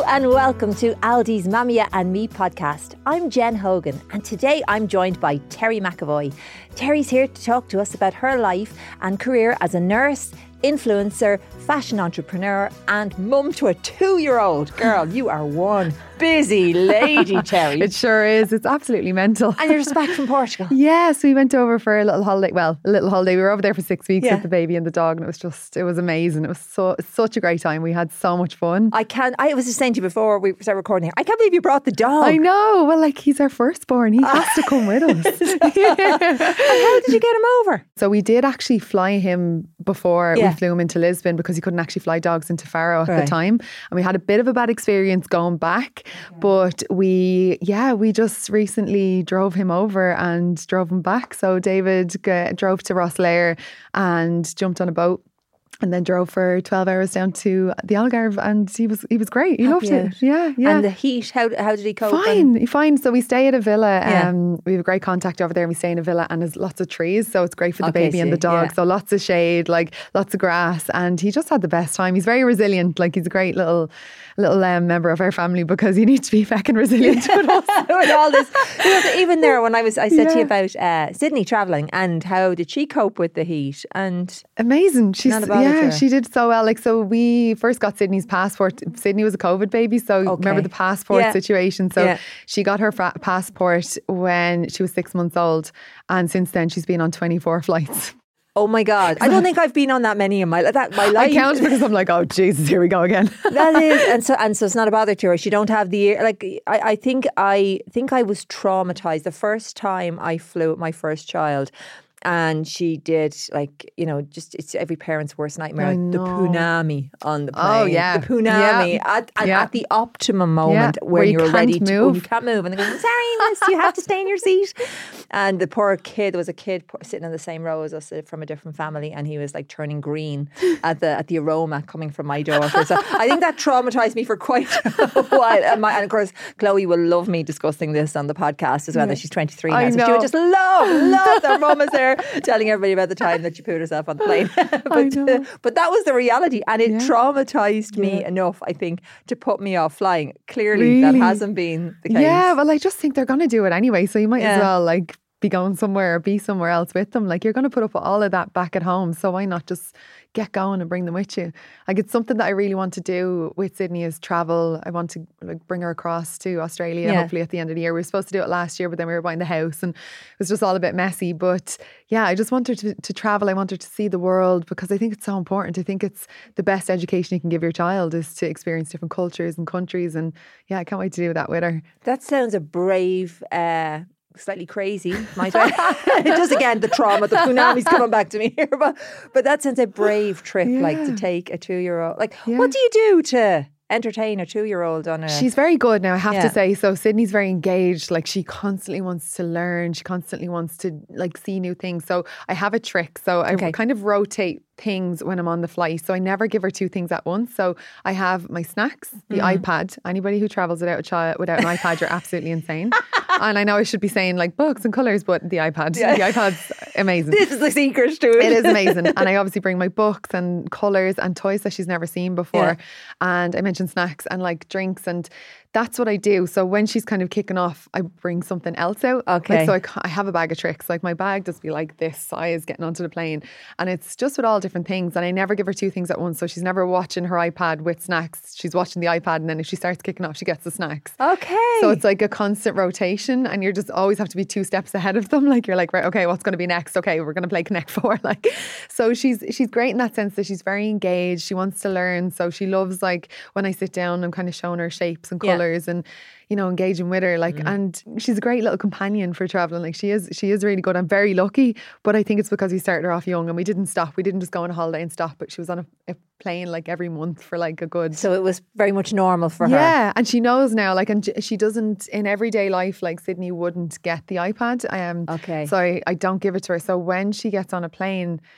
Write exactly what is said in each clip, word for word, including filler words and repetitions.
Hello and welcome to Aldi's Mamia and Me podcast. I'm Jen Hogan and today I'm joined by Terry McAvoy. Terry's here to talk to us about her life and career as a nurse, influencer, fashion entrepreneur and mum to a two-year-old. Girl, you are one busy lady, Terry. It sure is. It's absolutely mental. And you're just back from Portugal. Yes, we went over for a little holiday. Well, a little holiday. We were over there for six weeks Yeah. with the baby and the dog, and it was just, it was amazing. It was so such a great time. We had so much fun. I can't, I was just saying to you before we started recording here, I can't believe you brought the dog. I know. Well, like, he's our firstborn. He has to come with us. And how did you get him over? So we did actually fly him before Yeah. we flew him into Lisbon because he couldn't actually fly dogs into Faro at Right. the time. And we had a bit of a bad experience going back. But we, yeah, we just recently drove him over and drove him back. So David g- drove to Rosslare and jumped on a boat. And then drove for twelve hours down to the Algarve, and he was he was great. He Happy loved it. out. Yeah, yeah. And the heat, how how did he cope? Fine, And- fine. So we stay at a villa. Yeah. Um, we have a great contact over there, and we stay in a villa, and there's lots of trees, so it's great for the Okay, baby and so, the dog. yeah. So lots of shade, like lots of grass, and he just had the best time. He's very resilient. Like he's a great little little um, member of our family because you need to be feckin' resilient with us. with all this. Because even there, when I was, I said to you Yeah. about uh, Sydney travelling and how did she cope with the heat? And Amazing. She's Not a bother to yeah, her. she did so well. Like so, we first got Sydney's passport. Sydney was a COVID baby, so remember the passport Yeah. situation. So Yeah. she got her fra- passport when she was six months old, and since then she's been on twenty-four flights. oh my God, I don't think I've been on that many in my that my I life. count because I'm like, oh Jesus, here we go again. That is, and so and so it's not a bother to her. She don't have the like. I, I think I think I was traumatized the first time I flew with my first child. And she did, like, you know, just it's every parent's worst nightmare. I The know. punami on the plane. Oh, yeah. The punami Yeah. at, at, Yeah. at the optimum moment Yeah. when Where you you're can't ready to move. you can't move. And they go, sorry, miss, you have to stay in your seat. And the poor kid, there was a kid po- sitting in the same row as us uh, from a different family, and he was like turning green at the at the aroma coming from my daughter. So I think that traumatized me for quite a while. And, my, and of course, Chloe will love me discussing this on the podcast as well, that she's twenty-three now. I So she know. would just love, love their mama's there telling everybody about the time that she pooed herself on the plane. but, know. uh, but that was the reality, and it Yeah. traumatized me Yeah. enough, I think, to put me off flying. Clearly, that Really? hasn't been the case. Yeah, well, I just think they're going to do it anyway. So you might Yeah. as well like be going somewhere or be somewhere else with them. Like you're going to put up with all of that back at home. So why not just get going and bring them with you? Like it's something that I really want to do with Sydney is travel. I want to like bring her across to Australia, Yeah. hopefully at the end of the year. We were supposed to do it last year, but then we were buying the house and it was just all a bit messy. But yeah, I just want her to, to travel. I want her to see the world because I think it's so important. I think it's the best education you can give your child is to experience different cultures and countries. And yeah, I can't wait to do that with her. That sounds a brave, uh, slightly crazy, might I? Just again, the trauma, the tsunami's coming back to me here. But, but that sounds a brave trip, like to Yeah. take a two-year-old. Like, Yeah. what do you do to entertain a two-year-old on a... She's very good now, I have Yeah. to say. So Sydney's very engaged. Like she constantly wants to learn. She constantly wants to like see new things. So I have a trick. So I Okay. kind of rotate things when I'm on the flight. So I never give her two things at once. So I have my snacks, the Mm. iPad. Anybody who travels without a child without an iPad, you're absolutely insane. And I know I should be saying like books and colours, but the iPad, Yeah. the iPad's amazing. This is the secret to it. It is amazing. And I obviously bring my books and colours and toys that she's never seen before. Yeah. And I mentioned snacks and like drinks. And that's what I do. So when she's kind of kicking off, I bring something else out. Okay. Like, so I, ca- I have a bag of tricks. Like my bag does be like this size getting onto the plane. And it's just with all different things. And I never give her two things at once. So she's never watching her iPad with snacks. She's watching the iPad. And then if she starts kicking off, she gets the snacks. Okay. So it's like a constant rotation and you're just always have to be two steps ahead of them. Like you're like, right, okay, what's going to be next? Okay, we're going to play Connect Four. Like, so she's she's great in that sense that she's very engaged. She wants to learn. So she loves like when I sit down, I'm kind of showing her shapes and Yeah. colours and, you know, engaging with her. Like, and she's a great little companion for traveling. Like she is, she is really good. I'm very lucky, but I think it's because we started her off young and we didn't stop. We didn't just go on a holiday and stop, but she was on a, a plane like every month for like a good So it was very much normal for her. yeah, and she knows now, like, and she doesn't in everyday life, like Sydney wouldn't get the iPad. Um, Okay. So I, I don't give it to her. So when she gets on a plane,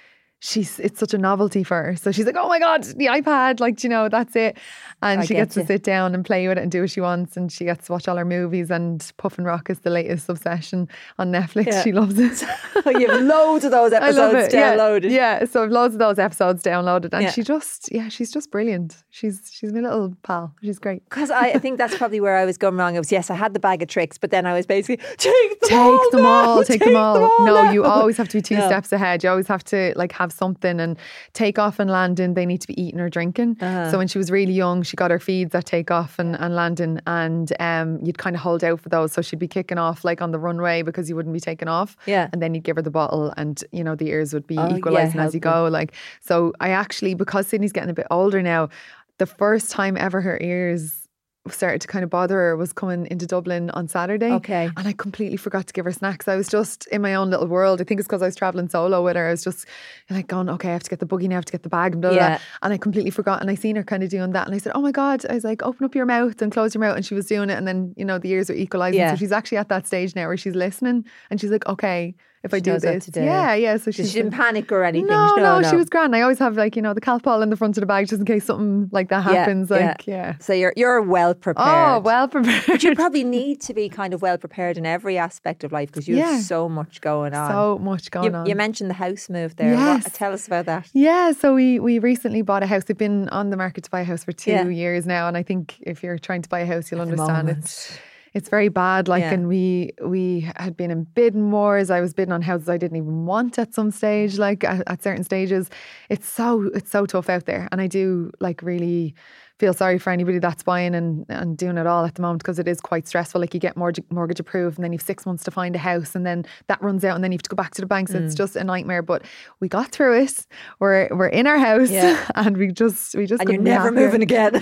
she's it's such a novelty for her. So she's like, oh my God, the iPad, like, you know, that's it. And I she get gets you. to sit down and play with it and do what she wants. And she gets to watch all her movies, and Puffin Rock is the latest obsession on Netflix. Yeah. She loves it. You have loads of those I love episodes it. downloaded. Yeah, yeah. So I've loads of those episodes downloaded. And Yeah. she just, yeah, she's just brilliant. She's she's my little pal. She's great. Because I, I think that's probably where I was going wrong. It was, yes, I had the bag of tricks, but then I was basically, take them Take all them now, all, take them all. No, now. you always have to be two No. steps ahead. You always have to like have something. And takeoff and landing, they need to be eating or drinking. Uh-huh. So when she was really young, she got her feeds at takeoff and, and landing, and um, you'd kind of hold out for those. So she'd be kicking off like on the runway because you wouldn't be taking off. Yeah. And then you'd give her the bottle, and you know the ears would be Oh, yeah, equalising as you helpful. go. Like, so I actually, because Sydney's getting a bit older now, the first time ever her ears started to kind of bother her was coming into Dublin on Saturday. Okay. And I completely forgot to give her snacks. I was just in my own little world. I think it's because I was travelling solo with her. I was just like going, okay, I have to get the buggy now, I have to get the bag and blah, blah, Yeah. blah. And I completely forgot. And I seen her kind of doing that. And I said, oh my God. I was like, open up your mouth and close your mouth. And she was doing it. And then, you know, the ears are equalising. Yeah. So she's actually at that stage now where she's listening. And she's like, okay, if I She do knows what this. to do. Yeah, yeah. So She she's didn't panic or anything. no, no, no, she was grand. I always have like, you know, the Calpol in the front of the bag just in case something like that Yeah, happens. yeah. Like, yeah. So you're you're well prepared. Oh, well prepared. But you probably need to be kind of well prepared in every aspect of life because you Yeah. have so much going on. So much going you, on. you mentioned the house move there. Yes. What, tell us about that. Yeah, so we we recently bought a house. We've been on the market to buy a house for two Yeah. years now, and I think if you're trying to buy a house, you'll At the understand moment. it's it's very bad. Like, Yeah. and we we had been in bidding wars. I was bidding on houses I didn't even want at some stage. Like at, at certain stages, it's so it's so tough out there, and I do like really feel sorry for anybody that's buying and, and doing it all at the moment because it is quite stressful. Like you get mortgage, mortgage approved and then you have six months to find a house and then that runs out and then you have to go back to the bank. So Mm. it's just a nightmare. But we got through it. We're we're in our house Yeah. and we just we just And you're couldn't be never happier. moving again.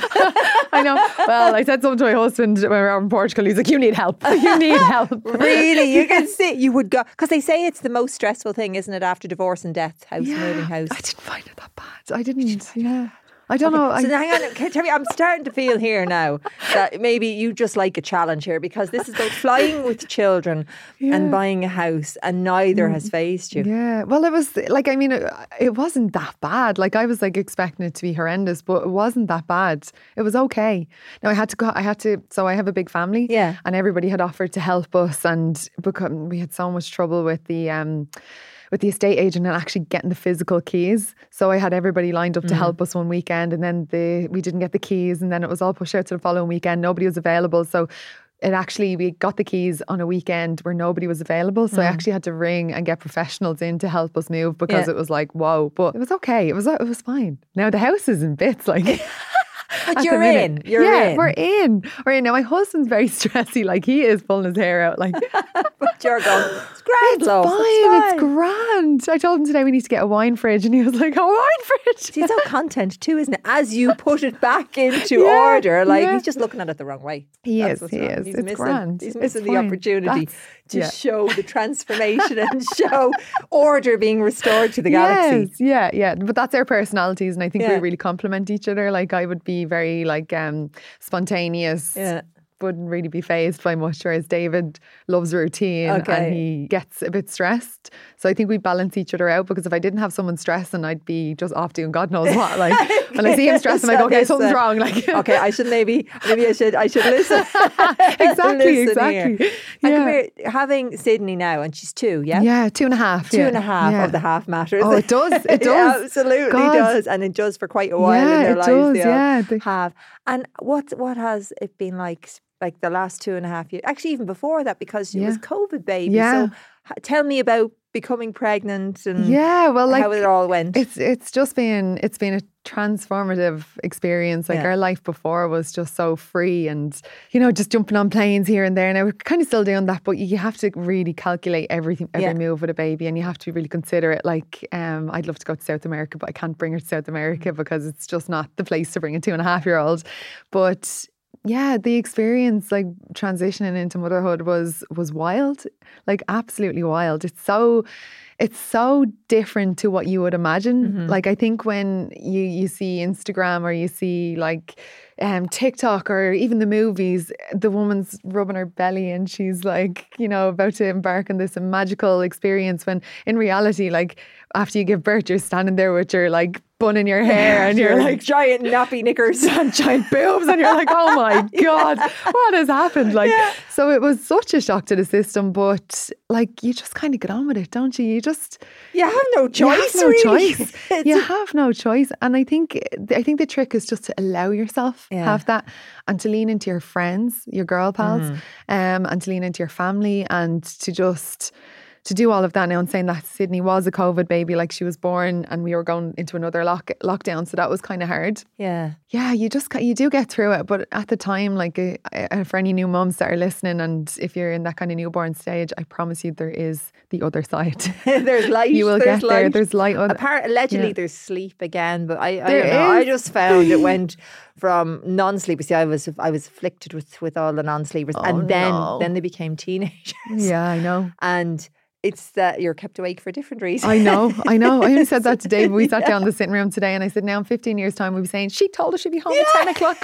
I know. Well, I said something to my husband when we were out in Portugal. He's like, "You need help. You need help." Really, you can see you would go because they say it's the most stressful thing, isn't it? After divorce and death, house Yeah, moving house. I didn't find it that bad. I didn't. Yeah. I don't know. So I, now hang on, can- tell me, I'm starting to feel here now that maybe you just like a challenge here because this is both flying with children Yeah. and buying a house, and neither has phased you. Yeah, well, it was like, I mean, it, it wasn't that bad. Like, I was like expecting it to be horrendous, but it wasn't that bad. It was okay. Now, I had to go, I had to, so I have a big family, Yeah. and everybody had offered to help us, and because we had so much trouble with the, um, with the estate agent and actually getting the physical keys. So I had everybody lined up to help us one weekend, and then the we didn't get the keys, and then it was all pushed out to the following weekend. Nobody was available. So it actually, we got the keys on a weekend where nobody was available. So I actually had to ring and get professionals in to help us move because Yeah. it was like, whoa, but it was okay. It was, it was fine. Now the house is in bits, like. But at the you're minute. in. You're yeah, in. we're in. We're in. Now my husband's very stressy. Like he is pulling his hair out. Like But you're going, it's grand, it's love. fine. It's It's grand. I told him today we need to get a wine fridge, and he was like, "A wine fridge." See, it's all content too, isn't it? As you put it back into Yeah, order, like yeah. he's just looking at it the wrong way. He That's is, what's he wrong. is. He's It's missing, grand. He's It's missing the fine. opportunity That's- to yeah. show the transformation and show order being restored to the galaxy. Yes, yeah, yeah. But that's our personalities, and I think we Yeah. really complement each other. Like I would be very like um, spontaneous. Yeah. Wouldn't really be phased by much, whereas David loves routine Okay. and he gets a bit stressed. So I think we balance each other out because if I didn't have someone stressing, I'd be just off doing God knows what. Like when I see him stressing, I'm like, okay, So something's listen. wrong. Like Okay, I should maybe maybe I should I should listen. exactly, Listen exactly. here. And come Yeah. here, having Sydney now, and she's two, yeah? Yeah, two and a half. Two yeah. and a half yeah. of the half matters. Oh, it does. It It does. absolutely God. does, and it does for quite a while Yeah, in their it lives. does, they all yeah. They- have. And what what has it been like? Like the last two and a half years, actually even before that, because it was Yeah. COVID baby. Yeah. So h- tell me about becoming pregnant and Yeah, well, like how it all went. It's it's just been it's been a transformative experience. Like Yeah. our life before was just so free and, you know, just jumping on planes here and there. Now we're kind of still doing that, but you have to really calculate everything, every Yeah. move with a baby, and you have to really consider it. Like, um, I'd love to go to South America, but I can't bring her to South America because it's just not the place to bring a two and a half year old. But yeah, the experience like transitioning into motherhood was was wild, like absolutely wild. It's so it's so different to what you would imagine. Mm-hmm. Like I think when you you see Instagram or you see like um, TikTok or even the movies, the woman's rubbing her belly and she's like, you know, about to embark on this magical experience, when in reality, like after you give birth, you're standing there with your like bun in your hair and you're like giant nappy knickers and giant boobs and you're like, oh my God, what has happened? Like, yeah. So it was such a shock to the system, but like you just kind of get on with it, don't you? You just you have no choice. You have no really. choice. You have no choice. And I think I think the trick is just to allow yourself yeah. have that, and to lean into your friends, your girl pals, mm. um, and to lean into your family, and to just to do all of that. Now, I'm saying that Sydney was a COVID baby, like she was born and we were going into another lock, lockdown. So that was kind of hard. Yeah. Yeah, you just, you do get through it. But at the time, like uh, uh, for any new mums that are listening, and if you're in that kind of newborn stage, I promise you there is the other side. There's light. You will there's get light. there. There's light. Apart, allegedly yeah. there's sleep again, but I, I there don't know. Is. I just found it went from non-sleep. You see, I was I was afflicted with, with all the non-sleepers. Oh, and then no. then they became teenagers. Yeah, I know. And it's that you're kept awake for different reasons. I know, I know. I even said that to Dave. We sat yeah. down in the sitting room today and I said, now in fifteen years' time, we'll be saying, she told us she'd be home yeah. at ten o'clock.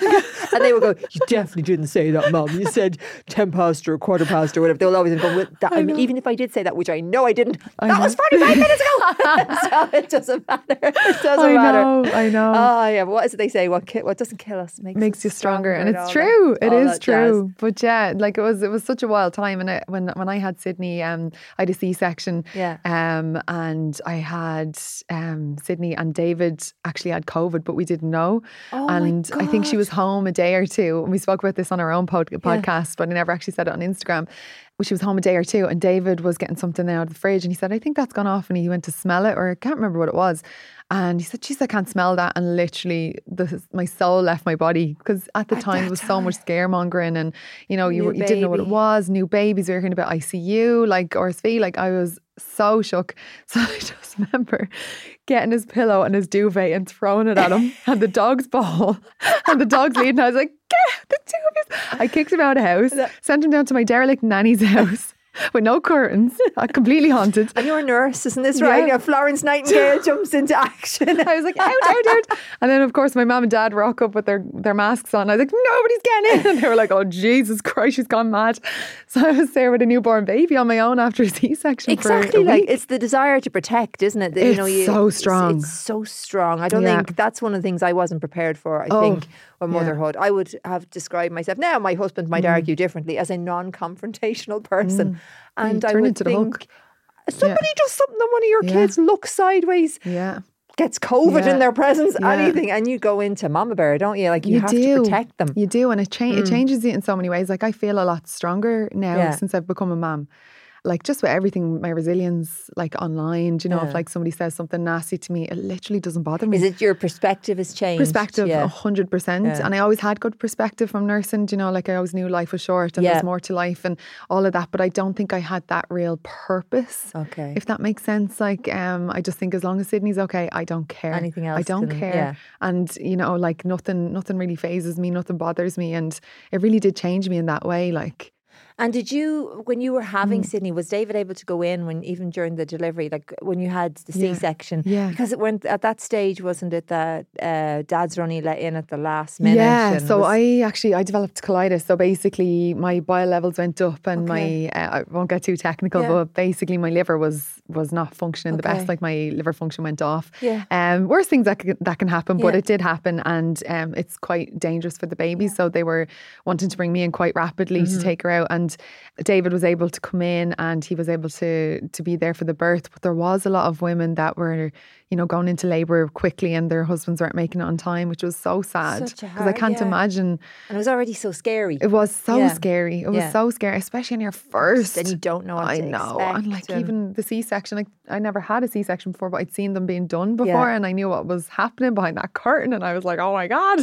And they would go, you definitely didn't say that, Mum. You said ten past or quarter past or whatever. They'll always go with that. I, I mean, even if I did say that, which I know I didn't, I that know. was forty-five minutes ago. So it doesn't matter. It doesn't I matter. know, I know. Oh, yeah. But what is it they say? What ki- what doesn't kill us makes, makes us you stronger. stronger. And it's true. That, it is true. jazz. But yeah, like it was it was such a wild time. And it, when, when I had Sydney, um, I had a C-section. Yeah. Um, and I had um, Sydney and David actually had COVID, but we didn't know. Oh and my God. I think she was home a day or two. And we spoke about this on our own pod- podcast, yeah. but I never actually said it on Instagram. She was home a day or two, and David was getting something out of the fridge, and he said, I think that's gone off, and he went to smell it, or I can't remember what it was. And he said, geez, I can't smell that. And literally the, my soul left my body, because at the at time there was time. so much scaremongering, and you know, you, you didn't know what it baby. was. New babies, we were hearing about I C U, like R S V, like I was so shook. So I just remember getting his pillow and his duvet and throwing it at him, and the dog's ball, and the dog's leading. I was like, get the two of you. I kicked him out of the house, sent him down to my derelict nanny's house. With no curtains, uh, completely haunted. And you're a nurse, isn't this right? Yeah. Now Florence Nightingale jumps into action. I was like, out, out, out. And then, of course, my mum and dad rock up with their, their masks on. I was like, nobody's getting in. And they were like, oh, Jesus Christ, she's gone mad. So I was there with a newborn baby on my own after a C-section exactly, for a like week. It's the desire to protect, isn't it? That, it's you know, you, so strong. It's, it's so strong. I don't yeah. think that's one of the things I wasn't prepared for, I oh, think, with yeah. motherhood. I would have described myself, now my husband might mm. argue differently, as a non-confrontational person. Mm. And I would think somebody yeah. does something to one of your yeah. kids, look sideways, yeah. gets COVID yeah. in their presence, yeah. anything, and you go into mama bear, don't you? Like you, you have do. to protect them. You do, and it, cha- mm. it changes you in so many ways. Like I feel a lot stronger now yeah. since I've become a mum. Like just with everything, my resilience, like online, do you know, yeah. if like somebody says something nasty to me, it literally doesn't bother me. Is it your perspective has changed? Perspective, yeah. one hundred percent. Yeah. And I always had good perspective from nursing, do you know, like I always knew life was short and yeah. there's more to life and all of that. But I don't think I had that real purpose. Okay. If that makes sense. Like, um, I just think as long as Sydney's okay, I don't care. Anything else? I don't can, care. Yeah. And, you know, like nothing, nothing really phases me, nothing bothers me. And it really did change me in that way. Like, and did you, when you were having mm. Sydney, was David able to go in when even during the delivery, like when you had the yeah. C-section? Yeah. Because it went at that stage, wasn't it that uh, Dad's only let in at the last minute? Yeah. So was... I actually I developed colitis. So basically, my bile levels went up, and okay. my uh, I won't get too technical, yeah. but basically my liver was was not functioning okay. the best. Like my liver function went off. Yeah. Um, worst things that can, that can happen, but yeah. it did happen, and um, it's quite dangerous for the baby. Yeah. So they were wanting to bring me in quite rapidly mm-hmm. to take her out, and David was able to come in and he was able to to be there for the birth. But there was a lot of women that were, you know, going into labour quickly and their husbands weren't making it on time, which was so sad because I can't yeah. imagine. And it was already so scary. It was so yeah. scary. It was yeah. so scary, especially in your first. And you don't know what I to know. expect. And like and even the C-section, like I never had a C-section before, but I'd seen them being done before yeah. and I knew what was happening behind that curtain, and I was like, oh my God.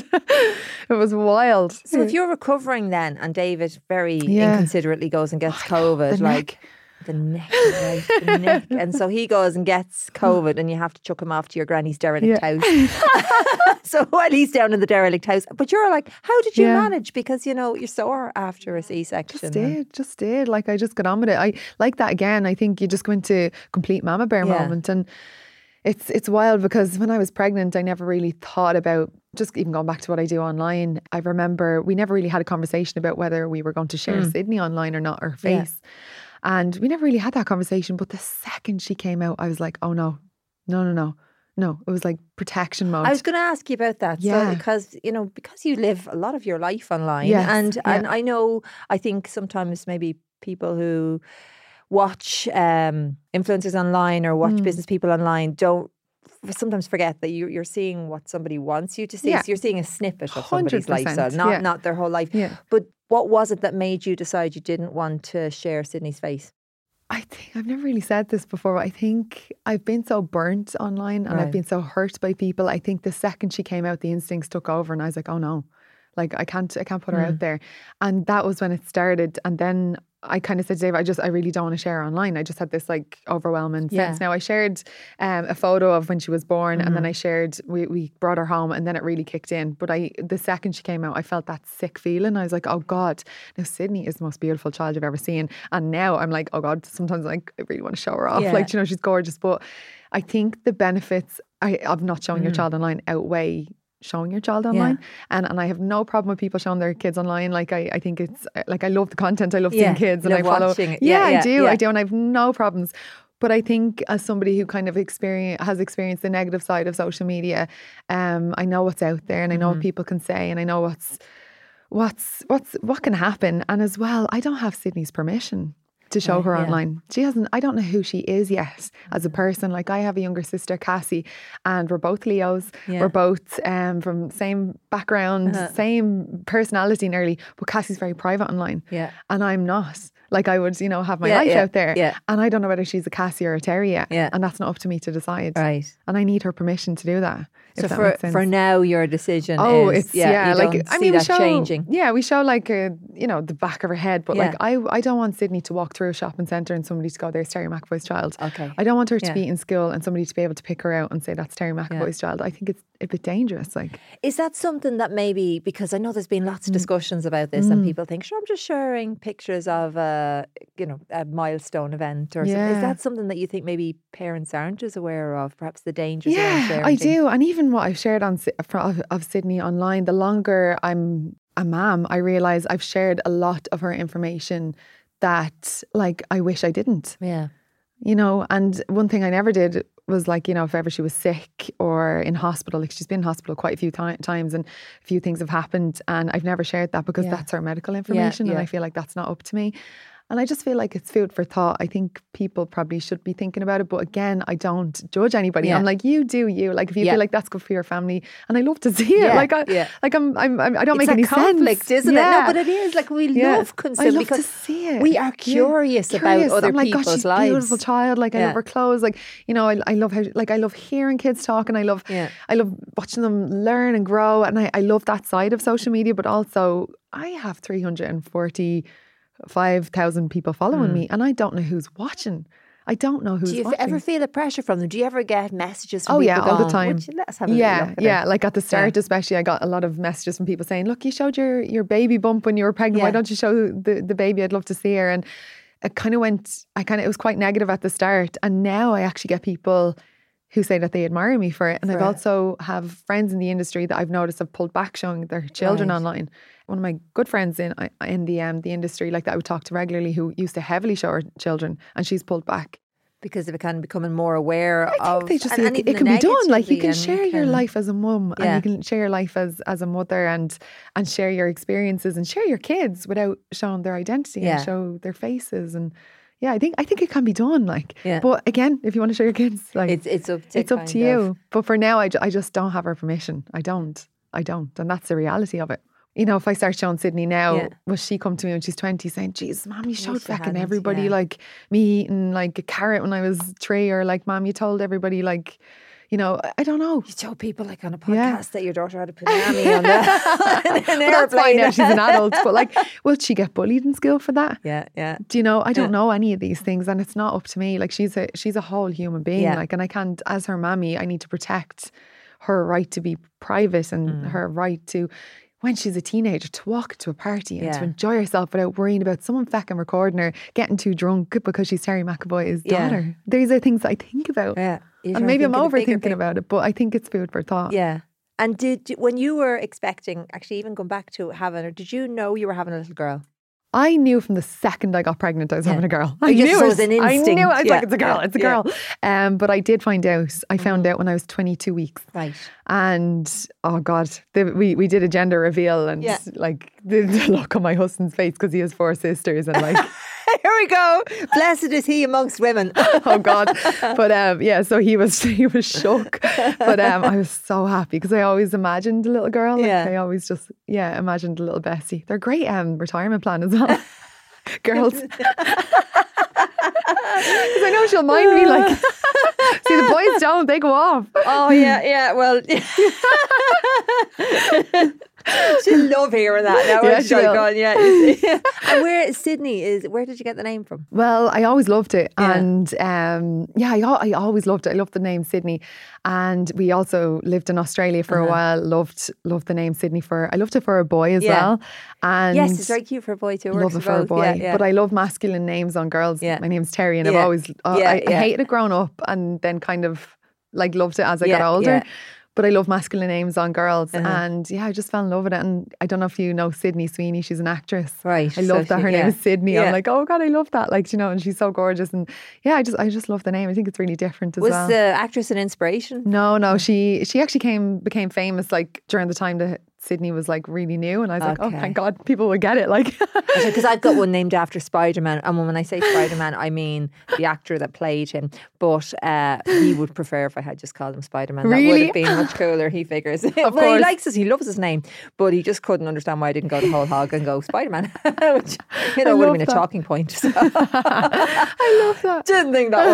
It was wild. So if you're recovering then and David very yeah. inconsiderately goes and gets oh, COVID, the like neck, The neck, right? The neck. And so he goes and gets COVID and you have to chuck him off to your granny's derelict Yeah. house. So while he's down in the derelict house. But you're like, how did you Yeah. manage? Because, you know, you're sore after a C-section. Just and- did, just did. Like I just got on with it. I like that again. I think you just go into complete mama bear Yeah. moment, and it's it's wild because when I was pregnant, I never really thought about just even going back to what I do online. I remember we never really had a conversation about whether we were going to share Mm. Sydney online or not, or Yeah. face, and we never really had that conversation. But the second she came out, I was like, oh no, no, no, no, no. It was like protection mode. I was going to ask you about that. Yeah. So because, you know, because you live a lot of your life online. Yes, And, yeah. and I know, I think sometimes maybe people who watch um, influencers online or watch Mm. business people online don't sometimes forget that you're, you're seeing what somebody wants you to see. Yeah. So you're seeing a snippet of somebody's one hundred percent, lifestyle, not, yeah. not their whole life. Yeah. But what was it that made you decide you didn't want to share Sydney's face? I think I've never really said this before, but I think I've been so burnt online and Right. I've been so hurt by people. I think the second she came out, the instincts took over, and I was like, oh no, like I can't, I can't put her Mm. out there. And that was when it started. And then I kind of said to Dave, I just, I really don't want to share online. I just had this like overwhelming Yeah. sense. Now I shared um, a photo of when she was born, and then Mhm. I shared, we, we brought her home, and then it really kicked in. But I, the second she came out, I felt that sick feeling. I was like, oh God, now Sydney is the most beautiful child you've ever seen. And now I'm like, oh God, sometimes like I really want to show her off. Yeah. Like, you know, she's gorgeous. But I think the benefits I, of not showing your Mm. child online outweigh showing your child online. And and I have no problem with people showing their kids online. Like I, I think it's like I love the content. I love Yeah, seeing kids, and love I follow. watching it. Yeah, Yeah, yeah, I do. yeah. I do, and I have no problems. But I think as somebody who kind of experience has experienced the negative side of social media, um, I know what's out there, and I know Mhm. what people can say, and I know what's what's what's what can happen. And as well, I don't have Sydney's permission to show Right, her yeah. online. She hasn't, I don't know who she is yet as a person. Like I have a younger sister, Cassie, and we're both Leos. Yeah. We're both um, from same background, Uh-huh. same personality nearly, but Cassie's very private online. Yeah. And I'm not. Like I would, you know, have my Yeah, life yeah, out there. yeah. And I don't know whether she's a Cassie or a Terry yet. Yeah. And that's not up to me to decide. Right. And I need her permission to do that. If So that for makes sense. for now, your decision Oh, is it's yeah, you like don't I see mean, we that show changing. yeah, we show like a, you know, the back of her head, but like Yeah. I I don't want Sydney to walk through a shopping centre and somebody to go, there's Terry McAvoy's child. Okay. I don't want her to Yeah. be in school and somebody to be able to pick her out and say that's Terry McAvoy's child. I think it's a bit dangerous. Like Is that something that maybe, because I know there's been Mm. lots of discussions about this and people think, sure, I'm just sharing pictures of a, you know, a milestone event or something. Is Yeah. that something that you think maybe parents aren't as aware of, perhaps the dangers around yeah, sharing I things? do. And even what I've shared on Sy- fro- of, of Sydney online, the longer I'm a mom, I realise I've shared a lot of her information that like I wish I didn't. Yeah. You know, and one thing I never did was like, you know, if ever she was sick or in hospital, like she's been in hospital quite a few ti- times and a few things have happened, and I've never shared that because Yeah. that's her medical information and yeah. I feel like that's not up to me. And I just feel like it's food for thought. I think people probably should be thinking about it. But again, I don't judge anybody. Yeah. I'm like, you do you. Like if you Yeah. feel like that's good for your family. And I love to see it. Yeah, Like, I, yeah. like I'm, I'm, I'm, I don't It's make a any conflict, sense. isn't it? Yeah. No, but it is. Like we Yeah. love I consume love because to see it. we are Yeah. curious about Curious. other I'm like, people's gosh, she's lives. beautiful child. Like I Yeah. love her clothes. Like, you know, I, I love how, like I love hearing kids talk, and I love, Yeah. I love watching them learn and grow. And I, I love that side of social media, but also I have three hundred forty-five thousand people following me, and I don't know who's watching. I don't know who's Do you watching. ever feel the pressure from them? Do you ever get messages from Oh people yeah, all the going, time. "Would you let us have a yeah, little look at yeah. her?" Like at the start, especially, I got a lot of messages from people saying, "Look, you showed your your baby bump when you were pregnant. Why Yeah. don't you show the the baby? I'd love to see her." And it kind of went. I kind of it was quite negative at the start, and now I actually get people who say that they admire me for it. And For I've it. also have friends in the industry that I've noticed have pulled back showing their children Right. online. One of my good friends in in the um, the industry, like that I would talk to regularly, who used to heavily show her children, and she's pulled back. Because of it kind of becoming more aware I of think they just and- and it, even it can the be done. Like you negativity can and share your can- life as a mum, Yeah. and you can share your life as as a mother, and and share your experiences and share your kids without showing their identity Yeah. and show their faces. And yeah, I think I think it can be done. Like, Yeah. but again, if you want to show your kids, like It's it's up to it's up kind to you. of- But for now, I, ju- I just don't have her permission. I don't. I don't. And that's the reality of it. You know, if I start showing Sydney now, Yeah. will she come to me when she's twenty saying, "Jesus, Mom, you showed you fucking hadn't, everybody yeah. like me eating like a carrot when I was three," or like, "Mom, you told everybody like, you know, I, I don't know. You told people like on a podcast Yeah. that your daughter had a punani on the, an But that's fine airplane. now, she's an adult. But like, will she get bullied in school for that? Yeah, yeah. Do you know, I don't Yeah. know any of these things, and it's not up to me. Like, she's a she's a whole human being. Yeah. Like, and I can't, as her mammy, I need to protect her right to be private and Mm. her right to, when she's a teenager, to walk to a party and Yeah. to enjoy herself without worrying about someone fecking recording her, getting too drunk because she's Terry McAvoy's Yeah. daughter. These are things I think about. Yeah. You're And maybe I'm thinking the bigger overthinking pic- about it, but I think it's food for thought. Yeah. And did when you were expecting, actually even going back to having her, did you know you were having a little girl? I knew from the second I got pregnant I was Yeah. having a girl. You I just- knew so it. it was an I knew it. I instinct. was Yeah, like, it's a girl, yeah, it's a yeah. girl. Um, but I did find out. I found Mhm. out when I was twenty-two weeks. Right. And oh God, the, we, we did a gender reveal, and Yeah. like the, the look on my husband's face, because he has four sisters, and like, Here we go. Blessed is he amongst women. oh God. But um, yeah, so he was he was shook. But um, I was so happy because I always imagined a little girl. Like, Yeah. I always just, yeah, imagined a little Bessie. They're great um, retirement plan as well. Girls. Because I know she'll mind me, like, see, the boys don't, they go off. Oh yeah, yeah. Well, she'll love hearing that now. Yeah, won't she Like, will. God, yeah. It's- and where Sydney is? Where did you get the name from? Well, I always loved it. Yeah. And um, yeah, I, al- I always loved it. I loved the name Sydney. And we also lived in Australia for Uh-huh. a while. Loved loved the name Sydney for, I loved it for a boy as Yeah. well. And Yes, it's very cute for a boy too. love Works it for a both. boy. Yeah, yeah. But I love masculine names on girls. Yeah. My name's Terry, and Yeah. I've always, uh, Yeah, I, yeah. I hated it growing up, and then kind of like loved it as I got Yeah, older. yeah. But I love masculine names on girls. Uh-huh. And yeah, I just fell in love with it. And I don't know if you know Sydney Sweeney, she's an actress. Right, I so love that she- her yeah. name is Sydney. Yeah. I'm like, oh God, I love that. Like, you know, and she's so gorgeous. And yeah, I just I just love the name. I think it's really different as Was well. the actress an inspiration? No, no, she she actually came became famous like during the time that Sydney was like really new, and I was like, Okay. oh, thank God, people would get it. Like, Because I've got one named after Spider-Man, and when I say Spider-Man, I mean the actor that played him. But uh, he would prefer if I had just called him Spider-Man. That would Really? have been much cooler. He figures. Of well, he course. likes his, he loves his name, but he just couldn't understand why I didn't go the whole hog and go Spider-Man, which you know I would have love been a that. talking point. So. I love that. Didn't think that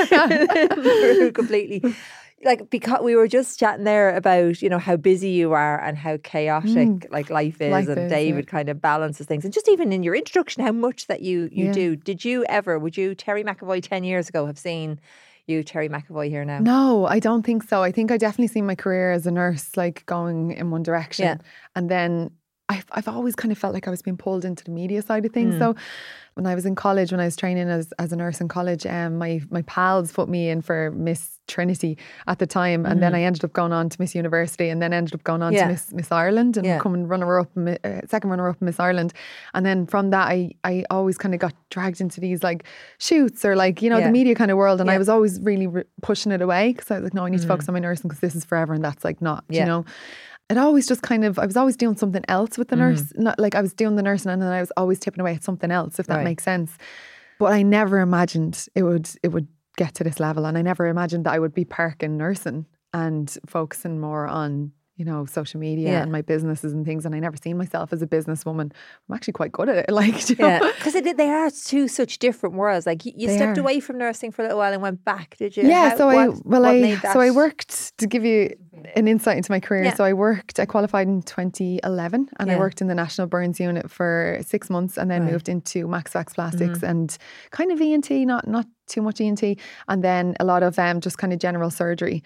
one through completely. Like, because we were just chatting there about, you know, how busy you are and how chaotic like life is, Life and is, David yeah. kind of balances things, and just even in your introduction, how much that you you Yeah. do. Did you ever? Would you, Terry McAvoy ten years ago, have seen you, Terry McAvoy, here now? No, I don't think so. I think I definitely see my career as a nurse like going in one direction, Yeah. and then I've I've always kind of felt like I was being pulled into the media side of things. Mm. So when I was in college, when I was training as as a nurse in college, um, my my pals put me in for Miss Trinity at the time, and then I ended up going on to Miss University, and then ended up going on Yeah. to Miss Miss Ireland and Yeah. coming runner up, uh, second runner up in Miss Ireland, and then from that I I always kind of got dragged into these like shoots or like you know Yeah. the media kind of world, and Yeah. I was always really re- pushing it away because I was like, no, I need to focus on my nursing because this is forever, and that's like not, Yeah. you know. It always just kind of, I was always doing something else with the nurse. Not like I was doing the nursing and then I was always tipping away at something else, if that Right. makes sense. But I never imagined it would it would get to this level, and I never imagined that I would be parking nursing and focusing more on, you know, social media Yeah. and my businesses and things. And I never seen myself as a businesswoman. I'm actually quite good at it. Like, you know? Yeah, because they are two such different worlds. Like you, you They stepped are. away from nursing for a little while and went back, did you? Yeah, How- so I what- well what I made so I that- worked to give you an insight into my career. Yeah. So I worked, I qualified in twenty eleven, and Yeah. I worked in the National Burns Unit for six months, and then Right. moved into Maxvax Plastics and kind of E N T, not not too much E N T, and then a lot of um, just kind of general surgery.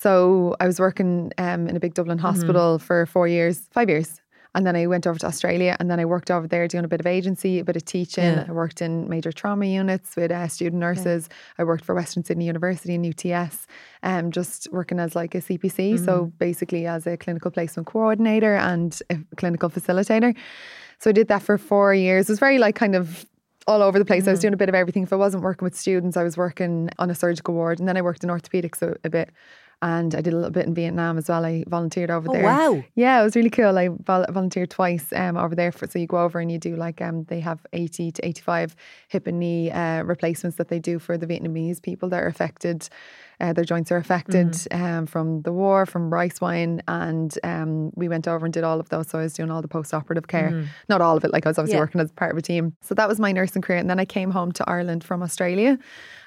So I was working um, in a big Dublin hospital for four years, five years. And then I went over to Australia, and then I worked over there doing a bit of agency, a bit of teaching. Yeah. I worked in major trauma units with uh, student nurses. I worked for Western Sydney University and U T S, um, just working as like a C P C. So basically as a clinical placement coordinator and a clinical facilitator. So I did that for four years. It was very like kind of all over the place. I was doing a bit of everything. If I wasn't working with students, I was working on a surgical ward, and then I worked in orthopedics a, a bit. And I did a little bit in Vietnam as well. I volunteered over Oh, there. wow. Yeah, it was really cool. I vol- volunteered twice um, over there. For, so you go over and you do like, um, they have eighty to eighty-five hip and knee uh, replacements that they do for the Vietnamese people that are affected. Uh, their joints are affected um, from the war, from rice wine. And um, we went over and did all of those. So I was doing all the post-operative care. Not all of it, like I was obviously Yeah. working as part of a team. So that was my nursing career. And then I came home to Ireland from Australia.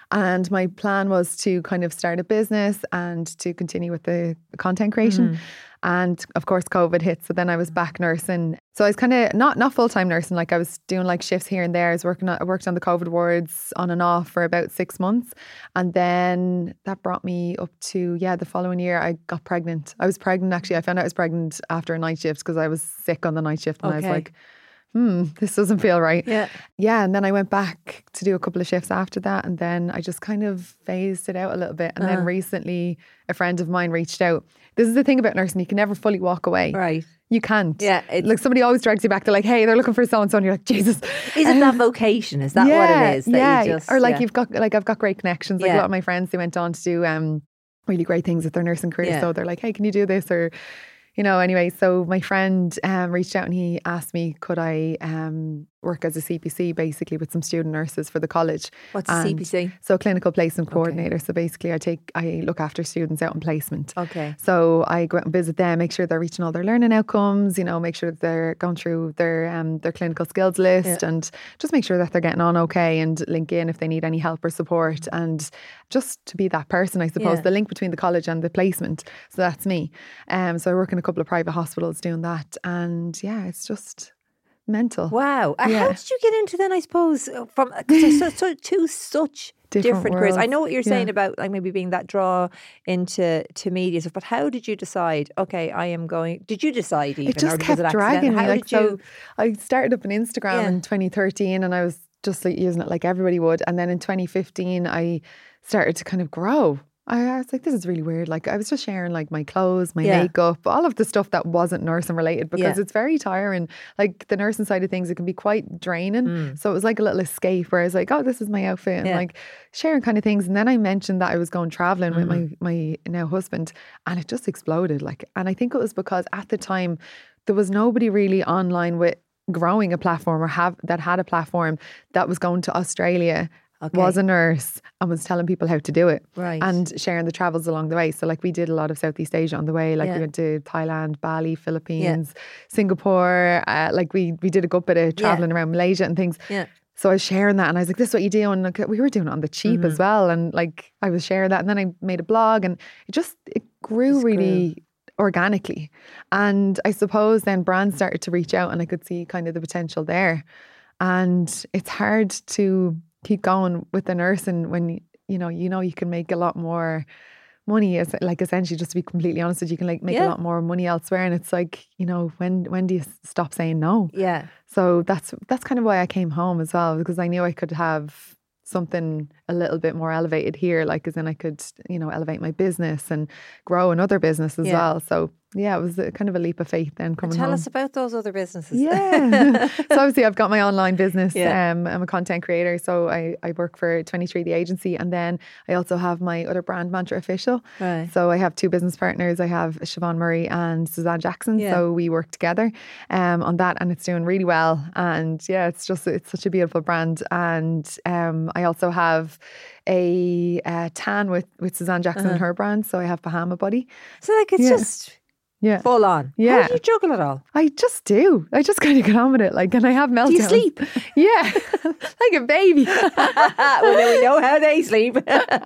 And my plan was to kind of start a business and to continue with the content creation. Mm. And of course, COVID hit. So then I was back nursing. So I was kind of not not full time nursing. Like I was doing like shifts here and there. I was working. On, I worked on the COVID wards on and off for about six months, and then that brought me up to yeah. The following year, I got pregnant. I was pregnant actually. I found out I was pregnant after a night shift because I was sick on the night shift, and okay. I was like, hmm, this doesn't feel right. Yeah. Yeah. And then I went back to do a couple of shifts after that. And then I just kind of phased it out a little bit. And uh-huh. then recently a friend of mine reached out. This is the thing about nursing, you can never fully walk away. Right. You can't. Yeah. Like somebody always drags you back. They're like, hey, they're looking for so-and-so. And you're like, Jesus. Is it that vocation? Is that yeah, what it is? That yeah. You just, or like yeah. you've got, like I've got great connections. Like yeah. a lot of my friends, they went on to do um, really great things with their nursing career. Yeah. So they're like, hey, can you do this? Or, you know, anyway, so my friend um, reached out and he asked me, could I um, work as a C P C basically with some student nurses for the college. What's a C P C? So clinical placement coordinator. Okay. So basically I take, I look after students out in placement. Okay. So I go out and visit them, make sure they're reaching all their learning outcomes, you know, make sure they're going through their um, their clinical skills list yeah. and just make sure that they're getting on okay and link in if they need any help or support mm-hmm. and just to be that person, I suppose, yeah. the link between the college and the placement. So that's me. Um, so I work in a couple of private hospitals doing that and yeah, it's just mental. Wow. Yeah. How did you get into then, I suppose, from because so, so two such different, different careers? I know what you're saying yeah. about like maybe being that draw into to media stuff, but how did you decide, okay, I am going, did you decide even? It just or kept it dragging me. How like, did you? So I started up an Instagram yeah. in twenty thirteen and I was just like using it like everybody would. And then in twenty fifteen, I started to kind of grow. I, I was like, this is really weird. Like I was just sharing like my clothes, my yeah. makeup, all of the stuff that wasn't nursing related because yeah. it's very tiring. Like the nursing side of things, it can be quite draining. Mm. So it was like a little escape where I was like, oh, this is my outfit and yeah. like sharing kind of things. And then I mentioned that I was going traveling mm. with my, my now husband and it just exploded. Like, and I think it was because at the time there was nobody really online with growing a platform or have that had a platform that was going to Australia. Okay. Was a nurse and was telling people how to do it right. and sharing the travels along the way. So like we did a lot of Southeast Asia on the way. Like yeah. we went to Thailand, Bali, Philippines, yeah. Singapore. Uh, like we we did a good bit of traveling yeah. around Malaysia and things. Yeah. So I was sharing that and I was like, this is what you do. And like, we were doing it on the cheap mm-hmm. as well. And like I was sharing that and then I made a blog and it just, it grew just really grew. organically. And I suppose then brands started to reach out and I could see kind of the potential there. And it's hard to keep going with the nursing when you know you know you can make a lot more money as like essentially just to be completely honest with you, you can like make yeah. a lot more money elsewhere and it's like you know when when do you stop saying no? Yeah. So that's that's kind of why I came home as well because I knew I could have something a little bit more elevated here like as in I could you know elevate my business and grow another business as yeah. well. So yeah, it was a, kind of a leap of faith then coming and tell home. us about those other businesses. Yeah. So obviously I've got my online business. Yeah. Um, I'm a content creator. So I, I work for twenty-three The Agency. And then I also have my other brand, Mantra Official. Right. So I have two business partners. I have Siobhan Murray and Suzanne Jackson. Yeah. So we work together um, on that and it's doing really well. And yeah, it's just, it's such a beautiful brand. And um, I also have a uh, tan with, with Suzanne Jackson uh-huh. and her brand. So I have Bahama Body. So like it's yeah. just... Yeah. Full on. Yeah. How do you juggle it all? I just do. I just kind of get on with it. Like, and I have meltdowns. Do you sleep? Yeah. Like a baby. Well, then we know how they sleep.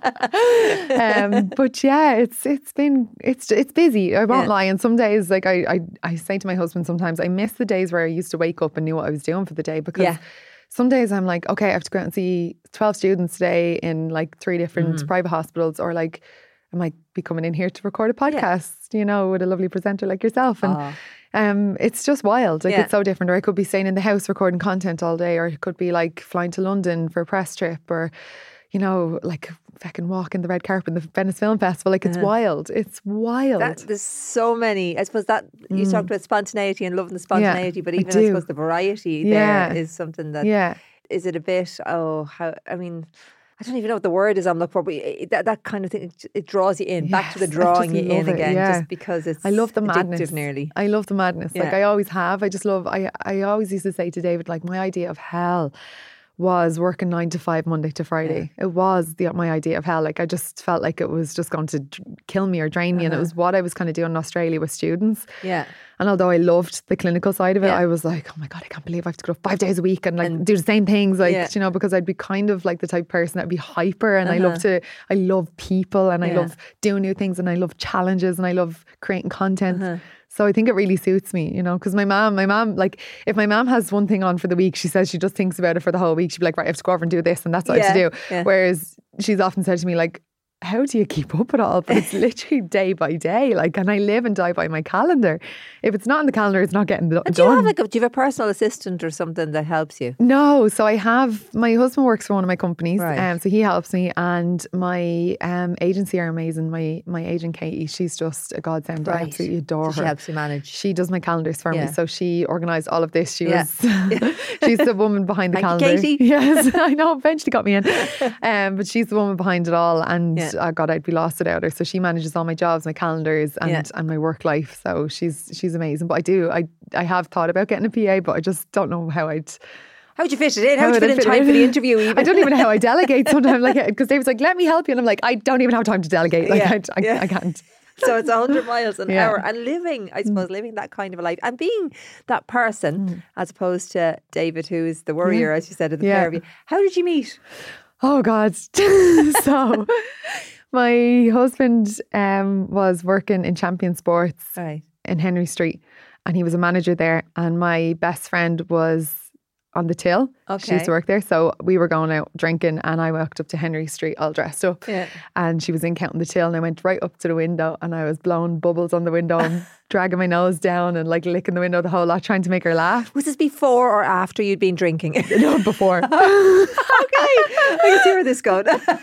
um, but yeah, it's it's been, it's it's busy. I won't yeah. lie. And some days, like I, I, I say to my husband sometimes, I miss the days where I used to wake up and knew what I was doing for the day because yeah. some days I'm like, okay, I have to go out and see twelve students today in like three different mm. private hospitals or like, I might be coming in here to record a podcast, yeah. you know, with a lovely presenter like yourself. And oh. um, it's just wild. Like yeah. it's so different. Or I could be staying in the house recording content all day, or it could be like flying to London for a press trip, or, you know, like fucking walking the red carpet in the Venice Film Festival. Like it's uh-huh. wild. It's wild. That, there's so many. I suppose that you mm. talked about spontaneity and loving the spontaneity, yeah, but even I, I suppose the variety yeah. there is something that, yeah. is it a bit, oh, how, I mean... I don't even know what the word is I'm looking for, but it, that, that kind of thing, it, it draws you in, yes, back to the drawing you in it, again, yeah. just because it's I love the addictive madness. nearly. I love the madness. Yeah. Like I always have. I just love, I, I always used to say to David, like my idea of hell was working nine to five Monday to Friday. Yeah. It was the my idea of hell. Like I just felt like it was just going to kill me or drain me. Uh-huh. And it was what I was kind of doing in Australia with students. Yeah. And although I loved the clinical side of it, Yeah. I was like, oh my God, I can't believe I have to go five days a week and like and, do the same things. Like, yeah. you know, because I'd be kind of like the type of person that'd be hyper and uh-huh. I love to, I love people and yeah. I love doing new things and I love challenges and I love creating content. Uh-huh. So I think it really suits me, you know, because my mom, my mom, like if my mom has one thing on for the week, she says she just thinks about it for the whole week. She'd be like, right, I have to go over and do this and that's what yeah, I have to do. Yeah. Whereas she's often said to me like, how do you keep up with it all? But it's literally day by day. Like, and I live and die by my calendar. If it's not in the calendar, it's not getting done. And do you have like a, do you have a personal assistant or something that helps you? No. So I have, my husband works for one of my companies. Right. Um, so he helps me. And my um, agency are amazing. My my agent, Katie, she's just a godsend. Right. I absolutely adore so her. She helps you manage. She does my calendars for yeah. me. So she organised all of this. She yeah. was, she's the woman behind the Thank calendar. You, Katie. Yes, I know, eventually got me in. Um, but she's the woman behind it all. And yeah. oh God, I'd be lost without her. So she manages all my jobs, my calendars and, yeah. and my work life. So she's she's amazing. But I do, I I have thought about getting a P A, but I just don't know how I'd How would you fit it in? How, how would you fit in time in? for the interview even? I don't even know how I delegate sometimes. Like, because David's like, let me help you. And I'm like, I don't even have time to delegate. Like, yeah. I, I, yeah. I can't. So it's one hundred miles an yeah. hour. And living, I suppose, living that kind of a life and being that person mm. as opposed to David, who is the worrier, yeah. as you said, of the yeah. pair of you. How did you meet? Oh, God. So my husband um, was working in Champion Sports right. in Henry Street and he was a manager there. And my best friend was on the till. Okay. She used to work there. So we were going out drinking and I walked up to Henry Street all dressed up. Yeah. And she was in counting the till and I went right up to the window and I was blowing bubbles on the window and dragging my nose down and like licking the window the whole lot, trying to make her laugh. Was this before or after you'd been drinking? No, before. Okay. I can see where this goes.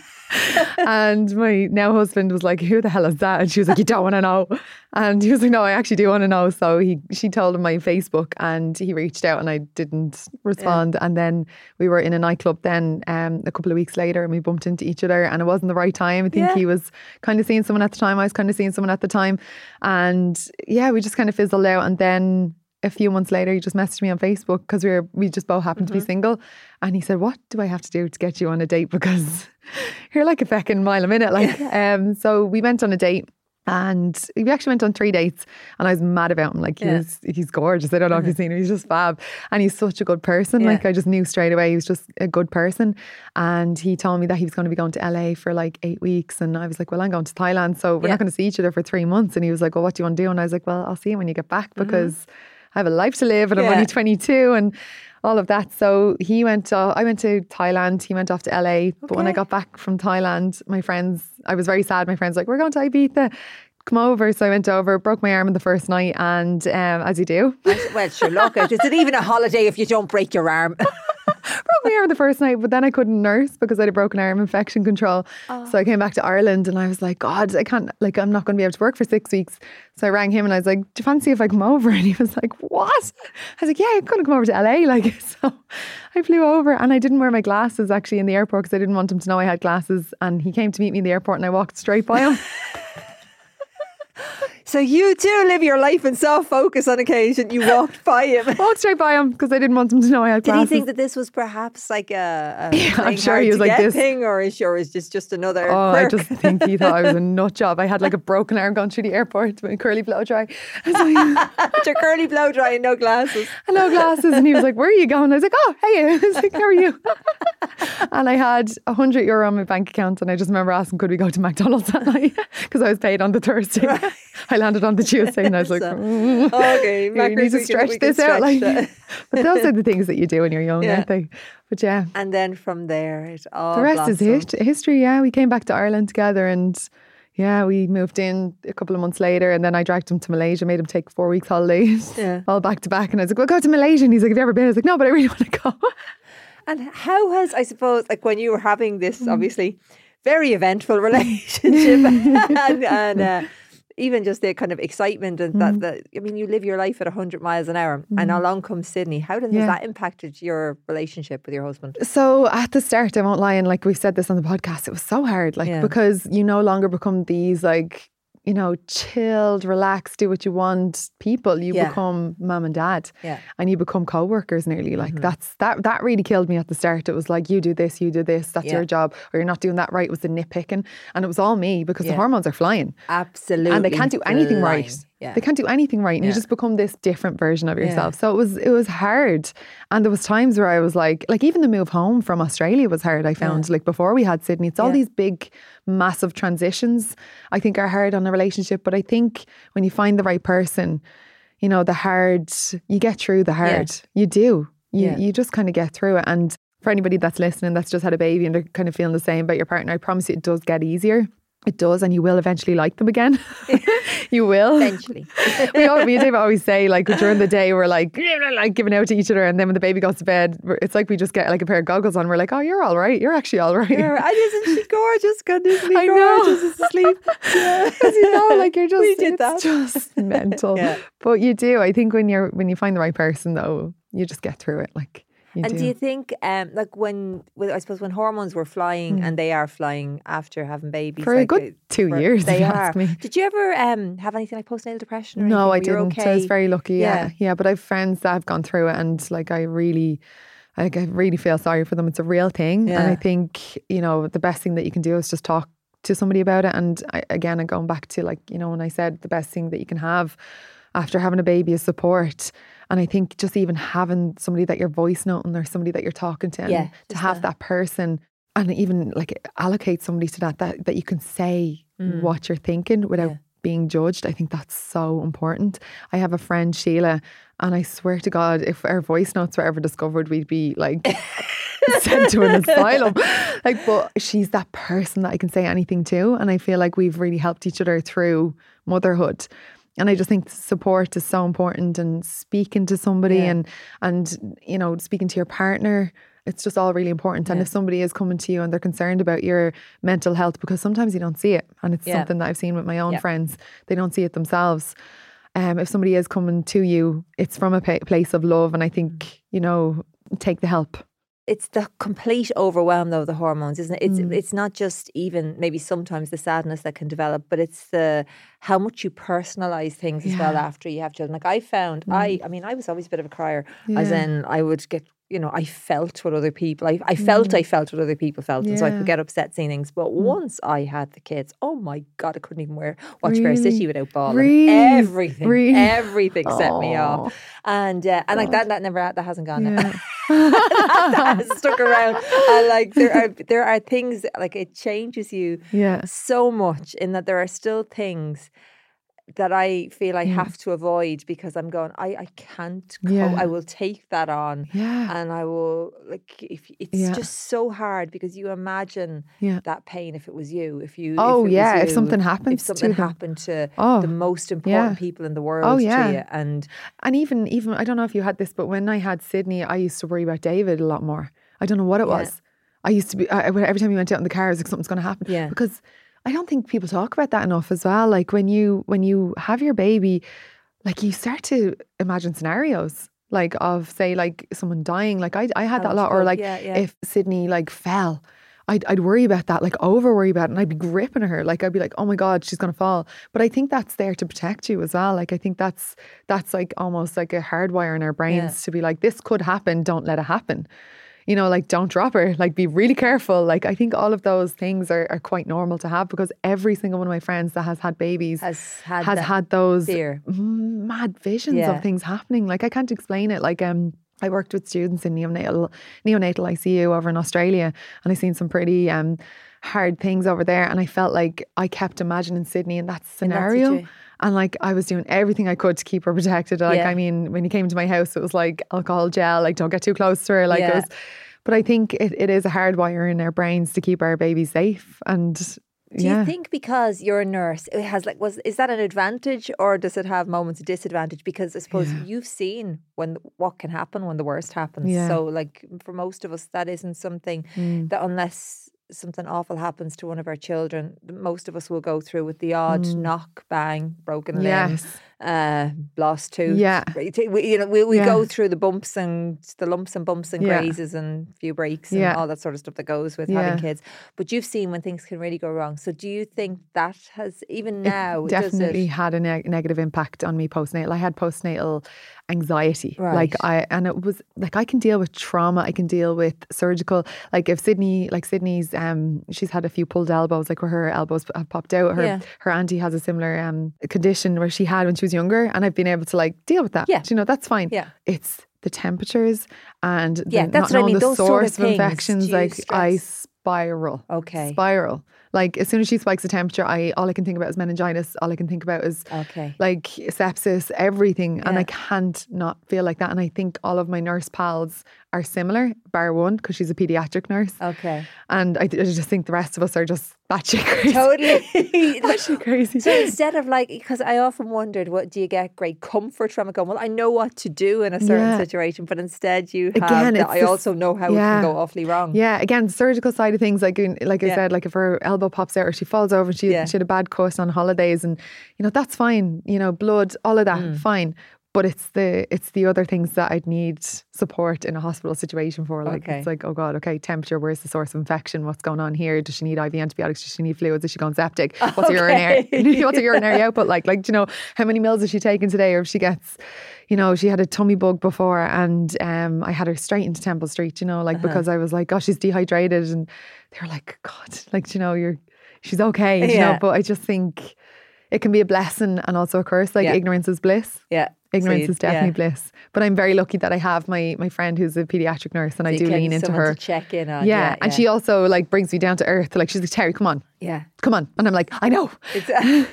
And my now husband was like, who the hell is that? And she was like, you don't want to know. And he was like, no, I actually do want to know. So he she told him my Facebook and he reached out and I didn't respond. Yeah. And then we were in a nightclub then um, a couple of weeks later and we bumped into each other and it wasn't the right time. I think yeah. he was kind of seeing someone at the time. I was kind of seeing someone at the time. And yeah, we just kind of fizzled out. And then a few months later, he just messaged me on Facebook because we were we just both happened mm-hmm. to be single. And he said, what do I have to do to get you on a date? Because you're like a feckin' mile a minute. Like, um, so we went on a date. And we actually went on three dates and I was mad about him. Like, he yeah. was, he's gorgeous. I don't know if you've seen him. He's just fab. And he's such a good person. Yeah. Like, I just knew straight away he was just a good person. And he told me that he was going to be going to L A for like eight weeks. And I was like, well, I'm going to Thailand. So we're yeah. not going to see each other for three months. And he was like, well, what do you want to do? And I was like, well, I'll see you when you get back because mm-hmm. I have a life to live and yeah. I'm only twenty-two and all of that. So he went, uh, I went to Thailand, he went off to L A. Okay. But when I got back from Thailand, my friends, I was very sad. My friends were like, we're going to Ibiza. Come over. So I went over, broke my arm in the first night and um, as you do. Well, sure, look, is it even a holiday if you don't break your arm? Broke my arm the first night, but then I couldn't nurse because I had a broken arm, infection control. Oh. So I came back to Ireland and I was like, God, I can't, like, I'm not going to be able to work for six weeks. So I rang him and I was like, do you fancy if I come over? And he was like, what? I was like, yeah, I'm going to come over to L A. Like, so I flew over and I didn't wear my glasses actually in the airport because I didn't want him to know I had glasses. And he came to meet me in the airport and I walked straight by him. So you too live your life in soft focus on occasion. You walked by him. Walked straight by him because I didn't want him to know I had Did glasses. he think that this was perhaps like a, a yeah, I'm sure he was like this thing, or is sure is just just another? Oh, quirk? I just think he thought I was a nut job. I had like a broken arm going through the airport with a curly blow dry. So, with your curly blow dry and no glasses. And no glasses, and he was like, "Where are you going?" I was like, "Oh, hey." I was like, "How are you?" And I had a hundred euro on my bank account, and I just remember asking, "Could we go to McDonald's that night?" Because I was paid on the Thursday. Right. I landed on the Tuesday. And I was like, so, mm, okay, you need to stretch can, this out. Like, but those are the things that you do when you're young, yeah. aren't they? But yeah. And then from there, it all the rest blossomed. is hist- history. Yeah, we came back to Ireland together, and yeah, we moved in a couple of months later, and then I dragged him to Malaysia, made him take four weeks holidays, yeah. all back to back. And I was like, "We'll go to Malaysia." And he's like, "Have you ever been?" I was like, "No, but I really want to go." And how has, I suppose, like when you were having this obviously very eventful relationship, and, and uh, even just the kind of excitement and mm. that, that, I mean, you live your life at one hundred miles an hour mm. and along comes Sydney. How does, yeah. has that impacted your relationship with your husband? So at the start, I won't lie, and like we've said this on the podcast, it was so hard, like yeah. because you no longer become these like, you know, chilled, relaxed, do what you want people. You yeah. become mum and dad yeah. and you become co-workers nearly. Like mm-hmm. that's that that really killed me at the start. It was like, you do this, you do this, that's yeah. your job, or you're not doing that right. It was the nitpicking, and it was all me because yeah. the hormones are flying. Absolutely. And they can't do anything flying. right. Yeah. They can't do anything right. And Yeah. you just become this different version of yourself. Yeah. So it was it was hard. And there was times where I was like, like even the move home from Australia was hard, I found. Yeah. Like before we had Sydney, it's all Yeah. these big, massive transitions I think are hard on a relationship. But I think when you find the right person, you know, the hard, you get through the hard. Yeah. You do. You, Yeah. you just kind of get through it. And for anybody that's listening that's just had a baby and they're kind of feeling the same about your partner, I promise you it does get easier. It does, and you will eventually like them again. You will. Eventually. we, all, me and Dave always say, like, during the day, we're like, like giving out to each other. And then when the baby goes to bed, we're- it's like we just get like a pair of goggles on. We're like, oh, you're all right. You're actually all right. Yeah, and isn't she gorgeous? Goodness me, I know. gorgeous asleep. Yeah. Because you know, like you're just, We did it's that. just mental. Yeah. But you do. I think when you're when you find the right person, though, you just get through it. Like you And do. do you think, um, like when, well, I suppose when hormones were flying, and they are flying after having babies For a like, good uh, two for- years, they if you are. ask me. Did you ever um have anything like postnatal depression? Or No, I anything? Were you didn't. Okay? I was very lucky. Yeah. Yeah. yeah, But I have friends that have gone through it, and like I really, like I really feel sorry for them. It's a real thing, and Yeah. I think you know the best thing that you can do is just talk to somebody about it. And I, again, I'm going back to like you know when I said the best thing that you can have after having a baby is support. And I think just even having somebody that you're voice noting or somebody that you're talking to, and Yeah, to just have that. that person, and even like allocate somebody to that that that you can say what you're thinking without Yeah. being judged. I think that's so important. I have a friend, Sheila, and I swear to God, if our voice notes were ever discovered, we'd be like sent to an asylum. Like, but she's that person that I can say anything to, and I feel like we've really helped each other through motherhood. And I just think support is so important, and speaking to somebody Yeah. and and you know speaking to your partner. It's just all really important. And Yeah. if somebody is coming to you and they're concerned about your mental health, because sometimes you don't see it, and it's Yeah. something that I've seen with my own Yeah. friends, they don't see it themselves. Um, if somebody is coming to you, it's from a pa- place of love, and I think you know take the help. It's the complete overwhelm though of the hormones, isn't it? It's Mm. it's not just even maybe sometimes the sadness that can develop, but it's the how much you personalize things as well Yeah. after you have children. Like I found, I I mean, I was always a bit of a crier, as Yeah. in I would get, you know, I felt what other people, I, I felt I felt what other people felt, and so I Yeah. could get upset seeing things. But once I had the kids, oh my God, I couldn't even wear watch Fair Really? City without bawling. Really? Everything, Really? everything set me Aw. off, and uh, and like that that never that hasn't gone. Yeah. that has stuck around. And like there are there are things like it changes you Yeah. so much in that there are still things that I feel I have to avoid because I'm going, I, I can't cope. Yeah. I will take that on. Yeah. And I will like if it's Yeah. just so hard because you imagine Yeah. that pain if it was you. If you Oh, if it was yeah, if you, something if happens to something them. happened to Oh, the most important yeah. people in the world Oh, to yeah. you. And And even, even I don't know if you had this, but when I had Sydney, I used to worry about David a lot more. I don't know what it Yeah. was. I used to be, I, every time we went out in the car, I was like, something's going to happen. Yeah. Because I don't think people talk about that enough as well. Like when you, when you have your baby, like you start to imagine scenarios like of say like someone dying. Like I, I had How that a much lot. Or blood- like yeah, yeah. if Sydney like fell, I'd, I'd worry about that, like over worry about it, and I'd be gripping her. Like I'd be like, oh my God, she's going to fall. But I think that's there to protect you as well. Like I think that's that's like almost like a hardwire in our brains Yeah. to be like, this could happen, don't let it happen. You know, like don't drop her, like be really careful. Like I think all of those things are, are quite normal to have because every single one of my friends that has had babies has had has that had those fear. mad visions Yeah. of things happening. Like I can't explain it. Like um, I worked with students in neonatal neonatal I C U over in Australia, and I seen some pretty um hard things over there. And I felt like I kept imagining Sydney in that scenario. situ- And like I was doing everything I could to keep her protected. Like Yeah. I mean, when you came to my house, it was like alcohol gel. Like don't get too close to her. Like Yeah. it was. But I think it, it is a hardwire in our brains to keep our babies safe. And Do yeah. you think because you're a nurse, it has like was is that an advantage or does it have moments of disadvantage? Because I suppose Yeah. you've seen when what can happen when the worst happens. Yeah. So like for most of us, that isn't something Mm. that unless something awful happens to one of our children, most of us will go through with the odd Mm. knock, bang, broken limb, Yes. uh, lost tooth. Yeah. We, you know, we, we Yeah. go through the bumps and the lumps and bumps and Yeah. grazes and a few breaks and Yeah. all that sort of stuff that goes with Yeah. having kids. But you've seen when things can really go wrong. So do you think that has, even It now, does definitely it, had a neg- negative impact on me postnatal. I had postnatal anxiety. Right. Like I, and it was like I can deal with trauma. I can deal with surgical. Like if Sydney, like Sydney's, um, she's had a few pulled elbows, like where her elbows have popped out. Her Yeah. her auntie has a similar um condition where she had when she was younger, and I've been able to like deal with that. Yeah. Do you know, that's fine. Yeah. It's the temperatures and Yeah, the, that's not what I knowing mean. the Those source sort of of things. infections. Do you Like I stress? spiral. Okay. Spiral. Like as soon as she spikes a temperature, I all I can think about is meningitis. All I can think about is Okay. like sepsis, everything. And Yeah. I can't not feel like that. And I think all of my nurse pals are similar, bar one, because she's a paediatric nurse. Okay. And I, I just think the rest of us are just batshit crazy. Totally. Batshit crazy. So instead of like, because I often wondered, what do you get great comfort from it? Going, well, I know what to do in a certain Yeah. situation, but instead you have Again, that it's I this- also know how yeah. it can go awfully wrong. Yeah, again, the surgical side of things, like like I Yeah. said, like if her elbow pops out or she falls over, she, Yeah. she had a bad cut on holidays, and you know that's fine. You know, blood, all of that, Mm. fine. But it's the it's the other things that I'd need support in a hospital situation for. Like Okay. it's like, oh God, okay, temperature, where's the source of infection? What's going on here? Does she need I V antibiotics? Does she need fluids? Is she going septic? What's her Okay. urinary what's her urinary output like? Like, do you know, how many mils is she taking today? Or if she gets, you know, she had a tummy bug before, and um I had her straight into Temple Street, you know, like Uh-huh. because I was like, gosh, she's dehydrated, and they were like, God, like, you know, you're she's okay, you Yeah. know, but I just think it can be a blessing and also a curse. Like Yeah. ignorance is bliss. Yeah. Ignorance So you- is definitely yeah. bliss. But I'm very lucky that I have my my friend who's a paediatric nurse, and So I you do can- lean into someone her. to check in on. Yeah, Yeah. and she also like brings me down to earth. Like she's like, Terry, come on, Yeah. come on, and I'm like, I know, It's,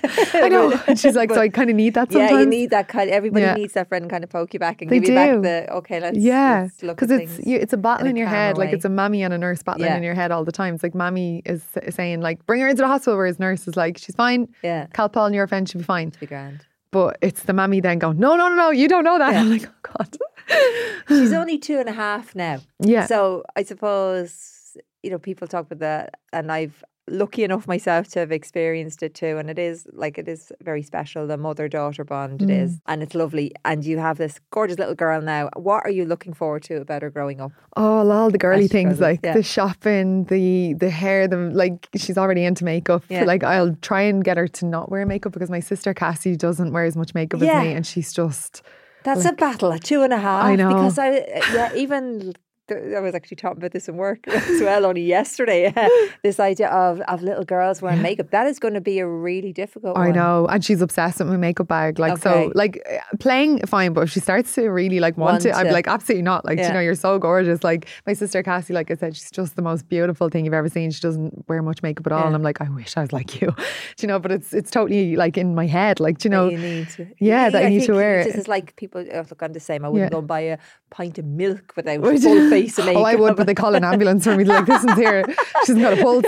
I know. And she's like, so I kind of need that sometimes. Yeah, you need that kind. Everybody Yeah. needs that friend kind of poke you back and They give you back do. the okay. Let's Yeah, let's look because at it's things you, it's a battle in a in your calmer head. Like way. it's a mammy and a nurse battling Yeah. in your head all the time. It's like mammy is s- saying like, bring her into the hospital, whereas nurse is like, she's fine. Yeah, Calpol and Nurofen should be fine. be grand. But it's the mammy then going, no, no, no, no, you don't know that. Yeah. I'm like, oh God. She's only two and a half now. Yeah. So I suppose, you know, people talk about that, and I've lucky enough myself to have experienced it too. And it is like, it is very special, the mother-daughter bond it Mm. is. And it's lovely. And you have this gorgeous little girl now. What are you looking forward to about her growing up? Oh, all the girly As she things, grows, like yeah. the shopping, the the hair, the like. She's already into makeup. Yeah. Like I'll try and get her to not wear makeup because my sister Cassie doesn't wear as much makeup Yeah. as me, and she's just That's a battle at two and a half. I know. Because I, yeah, even I was actually talking about this in work as well only yesterday. This idea of, of little girls wearing makeup, that is going to be a really difficult I one. know, and she's obsessed with my makeup bag. Like Okay. so, like uh, playing fine, but if she starts to really like want, Want it, I'd be to. like, absolutely not. Like Yeah. you know, you're so gorgeous. Like my sister Cassie, like I said, she's just the most beautiful thing you've ever seen. She doesn't wear much makeup at all, Yeah. and I'm like, I wish I was like you. Do you know? But it's it's totally like in my head. Like do you know, you need to, yeah, that I you need think to wear This it. is like people, oh, look, I'm the same. I wouldn't Yeah. go and buy a pint of milk without Would full you? face of makeup. Oh, I would, but they call an ambulance for me. They're like, this one's here. She hasn't got a pulse.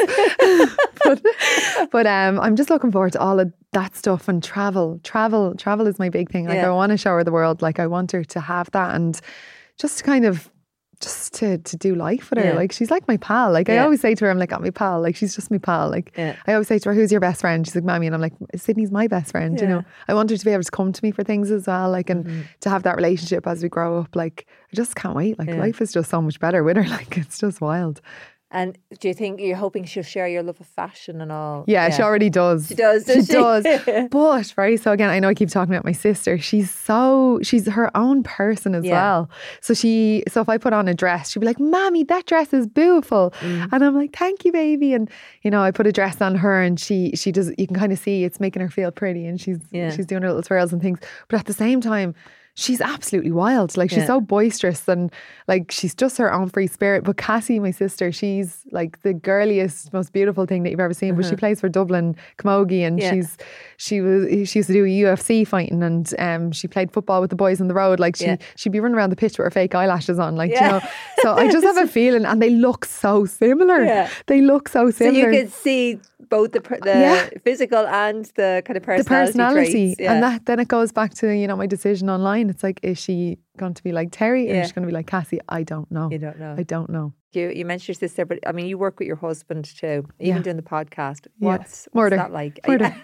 but but um, I'm just looking forward to all of that stuff and travel. Travel, travel is my big thing. Like Yeah. I want to show her the world. Like I want her to have that and just to kind of just to to do life with her. Yeah. Like she's like my pal. Like I Yeah. always say to her, I'm like, I'm my pal. Like she's just my pal. Like Yeah. I always say to her, who's your best friend? She's like, Mammy, and I'm like, Sydney's my best friend. You Yeah. know, I want her to be able to come to me for things as well. Like and Mm-hmm. to have that relationship as we grow up. Like I just can't wait. Like Yeah. life is just so much better with her. Like it's just wild. And do you think you're hoping she'll share your love of fashion and all? Yeah, she already does. She does, does she? she? does. But, right, so again, I know I keep talking about my sister. She's so, she's her own person as Yeah. well. So she, so if I put on a dress, she'd be like, Mommy, that dress is beautiful. Mm. And I'm like, thank you, baby. And, you know, I put a dress on her and she, she does, you can kind of see it's making her feel pretty and she's, Yeah. she's doing her little twirls and things. But at the same time, she's absolutely wild. Like she's Yeah. so boisterous and like she's just her own free spirit. But Cassie, my sister, she's like the girliest, most beautiful thing that you've ever seen. But she plays for Dublin Camogie and Yeah. she's she was she used to do U F C fighting and um she played football with the boys on the road. Like she Yeah. she'd be running around the pitch with her fake eyelashes on. Like Yeah. you know. So I just have a feeling, and they look so similar. Yeah. They look so So similar. you could see both the per- the Yeah. physical and the kind of the personality, personality traits. Yeah. and that then it goes back to you know my decision online. It's like, is she going to be like Terry or Yeah. is she going to be like Cassie? I don't know. You don't know. I don't know. You you mentioned your sister, but I mean, you work with your husband too, even Yeah. doing the podcast. Yeah. What's, what's Murder. that like? Murder.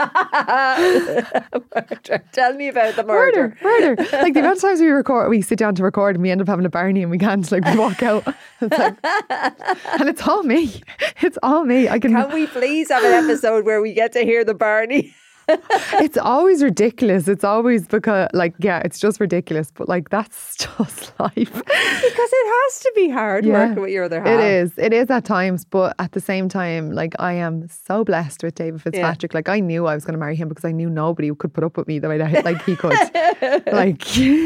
Murder. Tell me about the murder. Murder, murder. Like the amount of times we record, we sit down to record and we end up having a Barney and we can't, like we walk out. It's like, and it's all me. It's all me. I can. Can we please have an episode where we get to hear the Barney? It's always ridiculous. It's always because, like, yeah, it's just ridiculous. But like, that's just life. Because it has to be hard Yeah. working with your other half. It is. It is at times. But at the same time, like, I am so blessed with David Fitzpatrick. Like, I knew I was going to marry him because I knew nobody could put up with me the way that like he could. Like,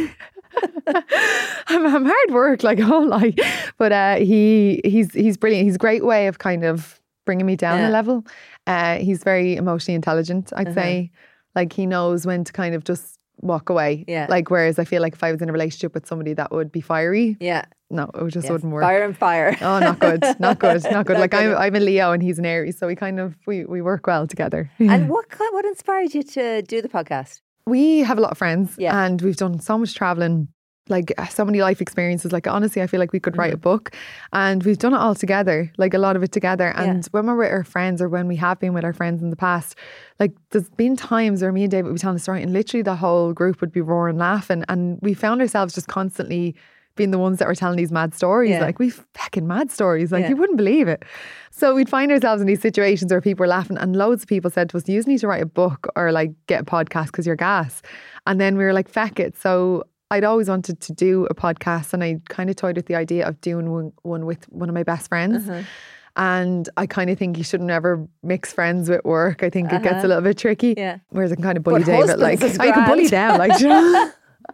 I'm, I'm hard work, like, I won't lie. But uh, he he's he's brilliant. He's a great way of kind of bringing me down Yeah. a level. Uh, he's very emotionally intelligent, I'd Uh-huh. say. Like, he knows when to kind of just walk away. Yeah. Like, whereas I feel like if I was in a relationship with somebody that would be fiery, Yeah. no, it just Yes. wouldn't work. Fire and fire. Oh, not good, not good, not good. Not Like, good. I'm, I'm a Leo and he's an Aries, so we kind of we we work well together. And what ki- what inspired you to do the podcast? We have a lot of friends, Yeah. and we've done so much traveling, like so many life experiences. Like, honestly, I feel like we could write a book, and we've done it all together, like a lot of it together. And Yeah. when we're with our friends, or when we have been with our friends in the past, like, there's been times where me and David would be telling a story, and literally the whole group would be roaring, laughing, and we found ourselves just constantly being the ones that were telling these mad stories. Yeah. Like, we've fucking mad stories. Like, Yeah. you wouldn't believe it. So we'd find ourselves in these situations where people were laughing, and loads of people said to us, you just need to write a book or like get a podcast because you're gas. And then we were like, feck it. So I'd always wanted to do a podcast, and I kind of toyed with the idea of doing one, one with one of my best friends. Uh-huh. And I kind of think you shouldn't ever mix friends with work. I think it gets Uh-huh. a little bit tricky. Yeah. Whereas I can kind of bully But David. Like, husbands is I can bully grand. them. Like, you know?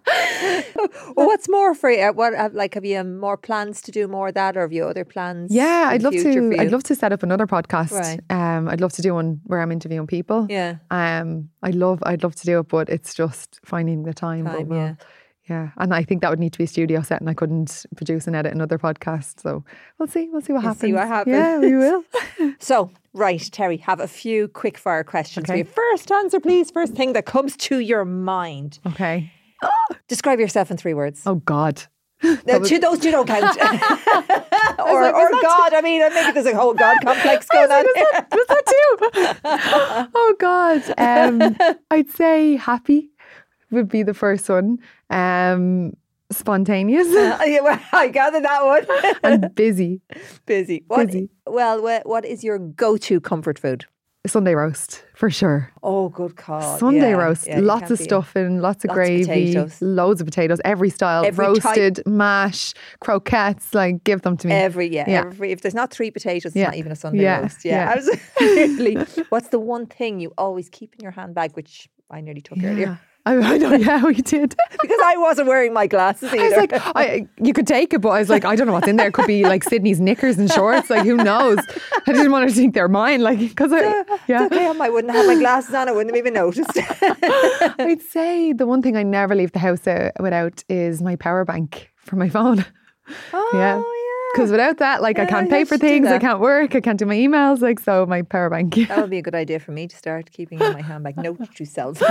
Well, what's more for you? What have, like have you um, more plans to do more of that, or have you other plans? Yeah, in I'd the love future to. for you? I'd love to set up another podcast. Right. Um, I'd love to do one where I'm interviewing people. Yeah. Um, I love. I'd love to do it, but it's just finding the time. but Time, we'll- yeah. yeah. And I think that would need to be a studio set, and I couldn't produce and edit another podcast. So we'll see. We'll see what We'll happens. see what happens. Yeah, we will. So, right, Terry, have a few quick fire questions for Okay. you. First answer, please. First thing that comes to your mind. Okay. Describe yourself in three words. Oh God. No, two, those two don't count. or like, or was that God. I mean, maybe there's a whole God complex going on. Was that, was that too? Oh God. Um, I'd say happy would be the first one. Um, spontaneous Uh, yeah, well, I gathered that one. and busy. Busy. What, Busy. Well, wha- what is your go-to comfort food? Sunday roast for sure. Oh, good call. Sunday Yeah, roast, yeah, you lots can't of beat it. stuffing, lots of Lots of gravy, potatoes. loads of potatoes, every style, Every roasted, mash, croquettes. Like, give them to me. Every yeah, Yeah. every if there's not three potatoes, it's Yeah. not even a Sunday Yeah. roast. Yeah, Yeah. absolutely. What's the one thing you always keep in your handbag, which I nearly took earlier Yeah. I, I know. Yeah, we did. because I wasn't wearing my glasses either. I was like, I, you could take it, but I was like, I don't know what's in there. It could be like Sydney's knickers and shorts. Like, who knows? I didn't want her to think they're mine. Like, because I, yeah. It's okay, I wouldn't have my glasses on. I wouldn't have even noticed. I'd say the one thing I never leave the house uh, without is my power bank for my phone. Oh, Yeah. yeah. Because without that, like, I Yeah, can't you pay have for to do things. I that. can't work. I can't do my emails. Like, so my power bank. That would be a good idea for me to start keeping in my handbag. Note to self.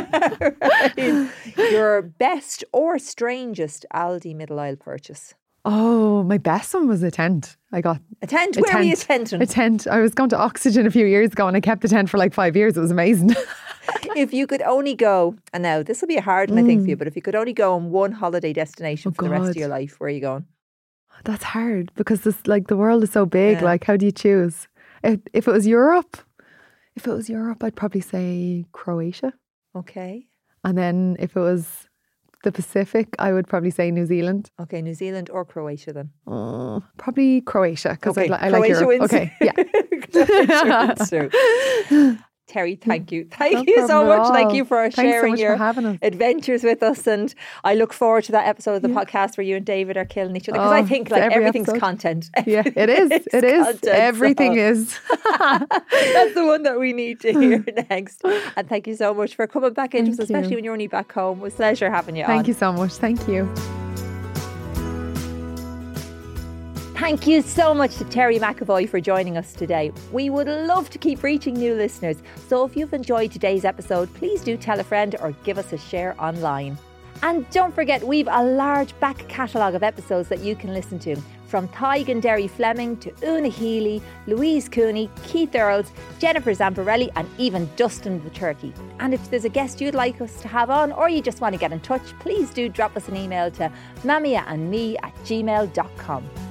Right. Your best or strangest Aldi middle aisle purchase? Oh, my best one was a tent. I got A tent? a Where tent. were you tenting? A tent. I was going to Oxygen a few years ago, and I kept the tent for like five years. It was amazing. If you could only go, and now this will be a hard one, I think, for you, but if you could only go on one holiday destination Mm. Oh, for the rest of God. your life, where are you going? That's hard because this, like, the world is so big. Yeah. Like, how do you choose? If, if it was Europe, if it was Europe, I'd probably say Croatia. Okay. And then if it was the Pacific, I would probably say New Zealand. Okay, New Zealand or Croatia then? Oh, probably Croatia because Okay, I, li- I like Croatia Europe. wins. Okay, yeah. Croatia wins too. Terry, thank you. Thank No you so problem at much. Thank all. you for Thanks so sharing much for your having us. adventures with us. And I look forward to that episode of the podcast where you and David are killing each other. Because I Oh, think to like every everything's episode. content. Yeah, it is. Everything's It is. content, Everything so is. That's the one that we need to hear next. And thank you so much for coming back into us, Thank especially you. when you're only back home. It was a pleasure having you on. Thank you so much. Thank you. Thank you so much to Terry McAvoy for joining us today. We would love to keep reaching new listeners, so if you've enjoyed today's episode, please do tell a friend or give us a share online. And don't forget, we've a large back catalogue of episodes that you can listen to, from Tig and Derry Fleming to Una Healy, Louise Cooney, Keith Earls, Jennifer Zamparelli and even Dustin the Turkey. And if there's a guest you'd like us to have on, or you just want to get in touch, please do drop us an email to mammiaandme at gmail dot com.